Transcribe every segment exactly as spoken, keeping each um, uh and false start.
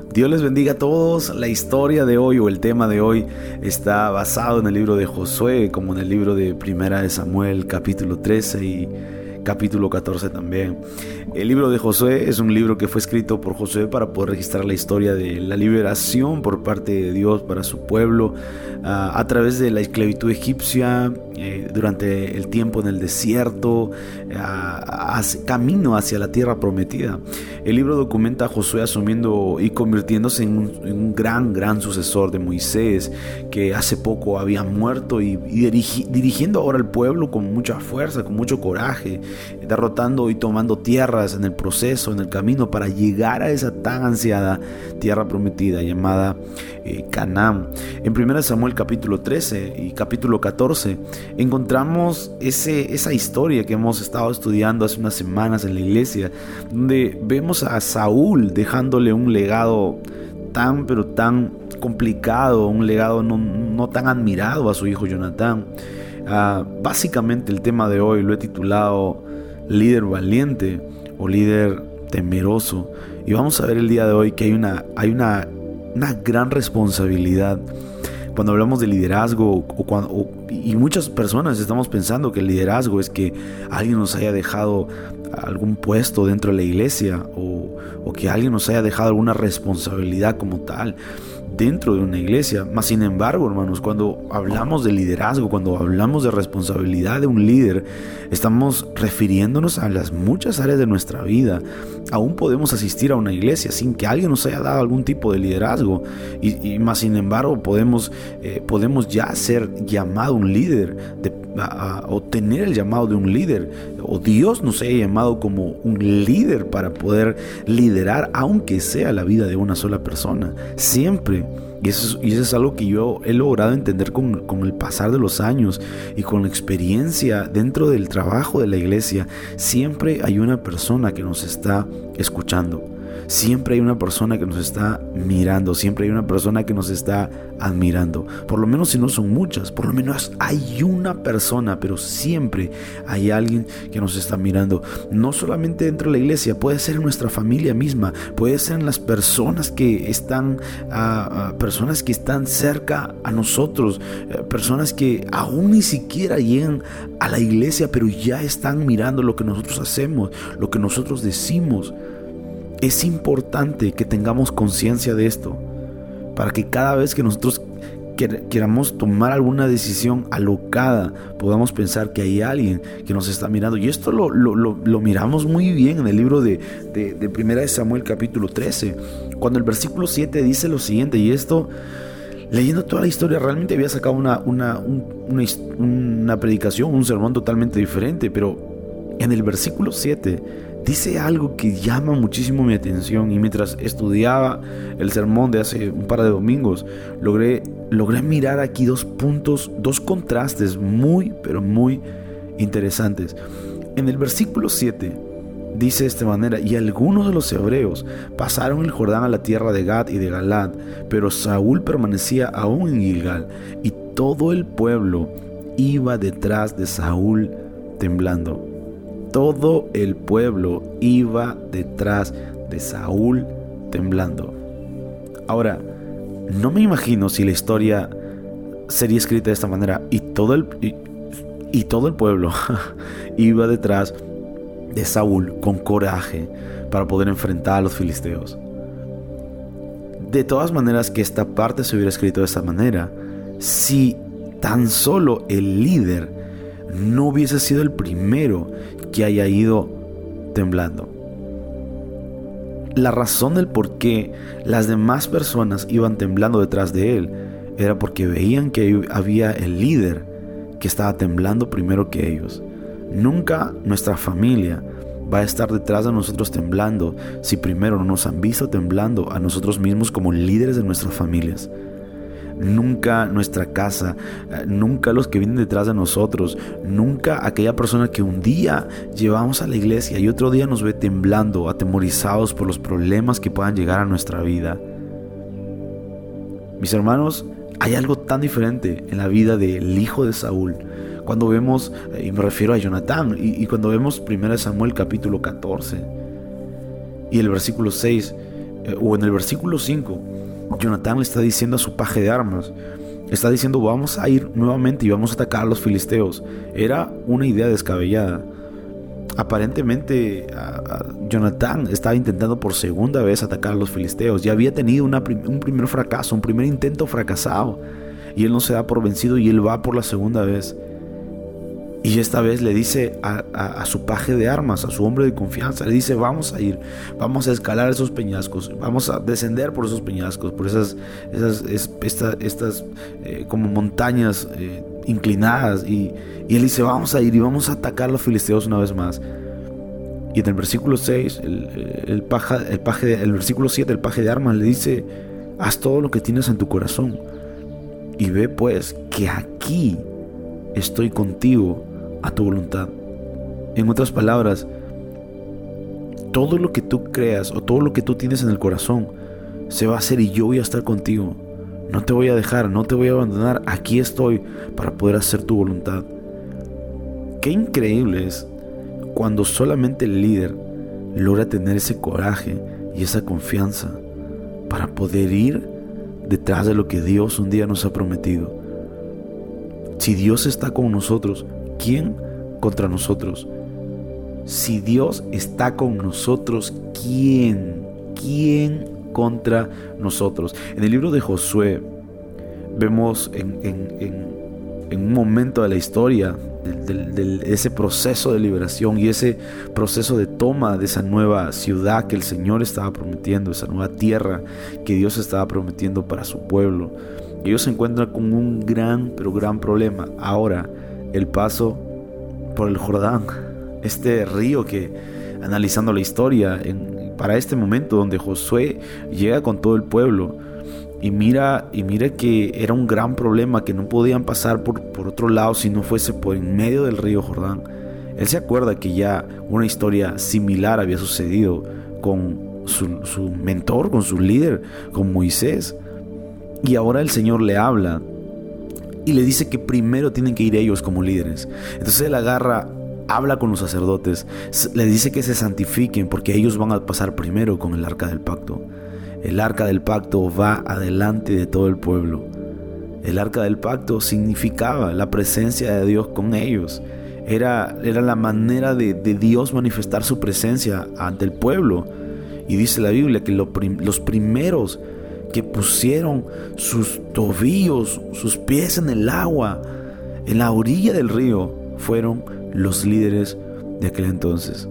Dios les bendiga a todos. La historia de hoy o el tema de hoy está basado en el libro de Josué, como en el libro de Primera de Samuel, capítulo trece y capítulo catorce también. El libro de Josué es un libro que fue escrito por Josué para poder registrar la historia de la liberación por parte de Dios para su pueblo uh, a través de la esclavitud egipcia, eh, durante el tiempo en el desierto, uh, hacia, camino hacia la tierra prometida. El libro documenta a Josué asumiendo y convirtiéndose en un, en un gran, gran sucesor de Moisés, que hace poco había muerto, y, y dirigi, dirigiendo ahora al pueblo con mucha fuerza, con mucho coraje, derrotando y tomando tierras en el proceso, en el camino para llegar a esa tan ansiada tierra prometida llamada eh, Canaán. En Primera Samuel capítulo trece y capítulo catorce encontramos ese, esa historia que hemos estado estudiando hace unas semanas en la iglesia, donde vemos a Saúl dejándole un legado tan pero tan complicado, un legado no, no tan admirado a su hijo Jonatán. Uh, básicamente el tema de hoy lo he titulado líder valiente o líder temeroso, y vamos a ver el día de hoy que hay una, hay una, una gran responsabilidad cuando hablamos de liderazgo, o cuando, o, y muchas personas estamos pensando que el liderazgo es que alguien nos haya dejado algún puesto dentro de la iglesia, o, o que alguien nos haya dejado alguna responsabilidad como tal dentro de una iglesia. Mas sin embargo, hermanos, cuando hablamos de liderazgo, cuando hablamos de responsabilidad de un líder, estamos refiriéndonos a las muchas áreas de nuestra vida. Aún podemos asistir a una iglesia sin que alguien nos haya dado algún tipo de liderazgo, y, y más sin embargo podemos, eh, podemos ya ser llamado un líder, de, a, a, o tener el llamado de un líder, o Dios nos haya llamado como un líder para poder liderar, aunque sea la vida de una sola persona, siempre. Y eso, es, y eso es algo que yo he logrado entender con, con el pasar de los años y con la experiencia dentro del trabajo de la iglesia. Siempre hay una persona que nos está escuchando. Siempre hay una persona que nos está mirando. Siempre hay una persona que nos está admirando. Por lo menos si no son muchas, por lo menos hay una persona, pero siempre hay alguien que nos está mirando. No solamente dentro de la iglesia, puede ser en nuestra familia misma, puede ser en las personas que están, uh, uh, personas que están cerca a nosotros, uh, personas que aún ni siquiera llegan a la iglesia, pero ya están mirando lo que nosotros hacemos, lo que nosotros decimos. Es importante que tengamos conciencia de esto, para que cada vez que nosotros queramos tomar alguna decisión alocada, podamos pensar que hay alguien que nos está mirando. Y esto lo, lo, lo, lo miramos muy bien en el libro de, de, de Primera de Samuel capítulo trece, cuando el versículo siete dice lo siguiente, y esto, leyendo toda la historia, realmente había sacado una, una, un, una, una predicación, un sermón totalmente diferente, pero en el versículo siete dice algo que llama muchísimo mi atención, y mientras estudiaba el sermón de hace un par de domingos, logré, logré mirar aquí dos puntos, dos contrastes muy, pero muy interesantes. En el versículo siete dice de esta manera: y algunos de los hebreos pasaron el Jordán a la tierra de Gad y de Galad, pero Saúl permanecía aún en Gilgal, y todo el pueblo iba detrás de Saúl temblando. Todo el pueblo iba detrás de Saúl temblando. Ahora, no me imagino si la historia sería escrita de esta manera, y todo el, y, y todo el pueblo iba detrás de Saúl con coraje para poder enfrentar a los filisteos. De todas maneras, que esta parte se hubiera escrito de esta manera, si tan solo el líder no hubiese sido el primero que haya ido temblando. La razón del por qué las demás personas iban temblando detrás de él era porque veían que había el líder que estaba temblando primero que ellos. Nunca nuestra familia va a estar detrás de nosotros temblando si primero no nos han visto temblando a nosotros mismos como líderes de nuestras familias. Nunca nuestra casa, nunca los que vienen detrás de nosotros, nunca aquella persona que un día llevamos a la iglesia y otro día nos ve temblando, atemorizados por los problemas que puedan llegar a nuestra vida. Mis hermanos, hay algo tan diferente en la vida del hijo de Saúl. Cuando vemos, y me refiero a Jonatán, y, y cuando vemos Primera Samuel capítulo catorce y el versículo seis, eh, o en el versículo cinco, Jonatán le está diciendo a su paje de armas, está diciendo vamos a ir nuevamente y vamos a atacar a los filisteos. Era una idea descabellada. Aparentemente a, a Jonatán estaba intentando por segunda vez atacar a los filisteos. Ya había tenido una, un primer fracaso, un primer intento fracasado, y él no se da por vencido y él va por la segunda vez. Y esta vez le dice a, a, a su paje de armas, a su hombre de confianza, le dice vamos a ir, vamos a escalar esos peñascos, vamos a descender por esos peñascos, por esas, esas es, esta, estas eh, como montañas eh, inclinadas. Y, y él dice vamos a ir y vamos a atacar a los filisteos una vez más. Y en el versículo seis, el, el, paja, el, paje, el versículo siete, el paje de armas le dice haz todo lo que tienes en tu corazón y ve pues que aquí estoy contigo a tu voluntad. En otras palabras, todo lo que tú creas o todo lo que tú tienes en el corazón se va a hacer y yo voy a estar contigo. No te voy a dejar, no te voy a abandonar. Aquí estoy para poder hacer tu voluntad. Qué increíble es cuando solamente el líder logra tener ese coraje y esa confianza para poder ir detrás de lo que Dios un día nos ha prometido. Si Dios está con nosotros, ¿quién contra nosotros? Si Dios está con nosotros, ¿quién? ¿Quién contra nosotros? En el libro de Josué vemos en, en, en, en un momento de la historia de, de, de ese proceso de liberación y ese proceso de toma de esa nueva ciudad que el Señor estaba prometiendo, esa nueva tierra que Dios estaba prometiendo para su pueblo. Ellos se encuentran con un gran, pero gran problema. Ahora, el paso por el Jordán, este río que, analizando la historia, en, para este momento donde Josué llega con todo el pueblo y mira, y mira que era un gran problema, que no podían pasar por, por otro lado si no fuese por en medio del río Jordán. Él se acuerda que ya una historia similar había sucedido con su, su mentor, con su líder, con Moisés. Y ahora el Señor le habla y le dice que primero tienen que ir ellos como líderes. Entonces él agarra, habla con los sacerdotes, le dice que se santifiquen porque ellos van a pasar primero con el arca del pacto. El arca del pacto va adelante de todo el pueblo. El arca del pacto significaba la presencia de Dios con ellos. Era, era la manera de, de Dios manifestar su presencia ante el pueblo. Y dice la Biblia que lo prim, los primeros que pusieron sus tobillos, sus pies en el agua, en la orilla del río, fueron los líderes de aquel entonces.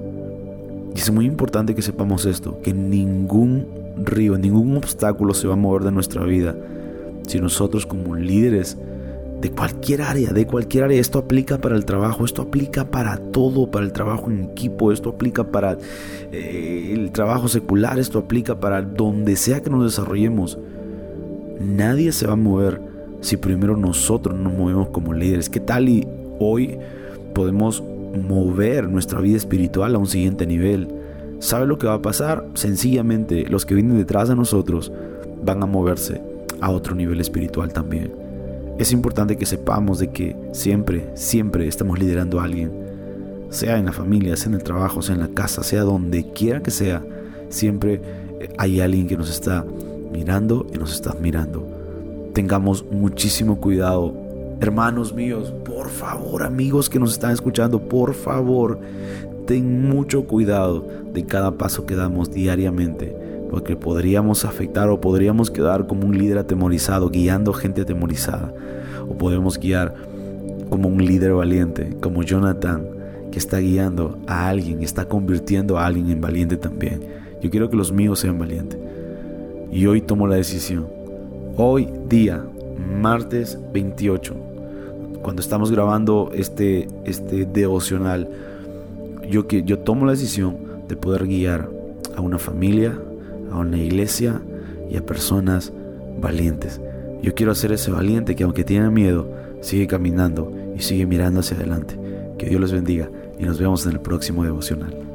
Y es muy importante que sepamos esto, que ningún río, ningún obstáculo se va a mover de nuestra vida si nosotros como líderes de cualquier área, de cualquier área, esto aplica para el trabajo, esto aplica para todo, para el trabajo en equipo, esto aplica para eh, el trabajo secular, esto aplica para donde sea que nos desarrollemos. Nadie se va a mover si primero nosotros nos movemos como líderes. ¿Qué tal y hoy podemos mover nuestra vida espiritual a un siguiente nivel? ¿Sabe lo que va a pasar? Sencillamente los que vienen detrás de nosotros van a moverse a otro nivel espiritual también. Es importante que sepamos de que siempre, siempre estamos liderando a alguien, sea en la familia, sea en el trabajo, sea en la casa, sea donde quiera que sea. Siempre hay alguien que nos está mirando y nos está admirando. Tengamos muchísimo cuidado, hermanos míos, por favor, amigos que nos están escuchando, por favor, ten mucho cuidado de cada paso que damos diariamente, porque podríamos afectar o podríamos quedar como un líder atemorizado, guiando gente atemorizada, o podemos guiar como un líder valiente, como Jonatán, que está guiando a alguien, está convirtiendo a alguien en valiente también. Yo quiero que los míos sean valientes, y hoy tomo la decisión. Hoy día, martes veintiocho, cuando estamos grabando este, este devocional, yo, que, yo tomo la decisión de poder guiar a una familia, a una iglesia y a personas valientes. Yo quiero ser ese valiente que, aunque tiene miedo, sigue caminando y sigue mirando hacia adelante. Que Dios les bendiga y nos vemos en el próximo devocional.